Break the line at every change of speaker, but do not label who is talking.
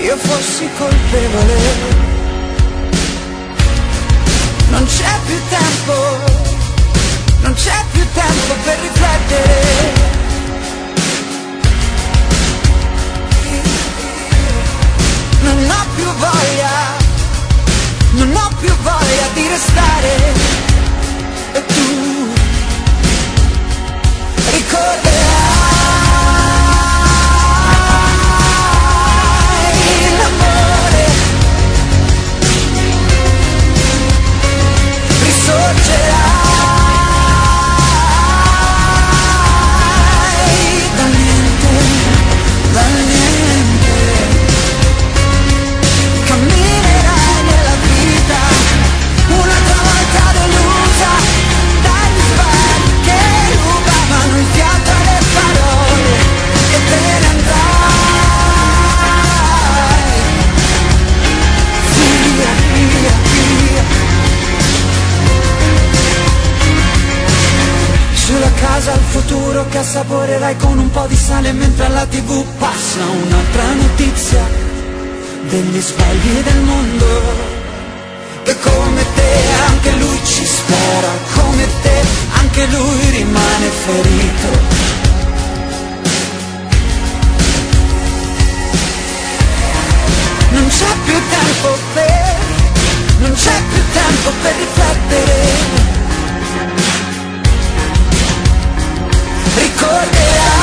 io fossi colpevole. Non c'è più tempo, non c'è più tempo per riflettere. Non ho più voglia, non ho più voglia di restare. E tu ricorderai l'amore, risorgerai dal niente, dal niente. Camminerai nella vita un'altra volta delusa dagli sbagli che rubavano il fiato alle parole e te ne andrai via, via, via. Sulla casa al futuro che assaporerai con un po' di sale mentre alla TV passa un'altra notizia degli sbagli del mondo. Che come te anche lui ci spera, come te anche lui rimane ferito. Non c'è più tempo non c'è più tempo per riflettere. Ricorderai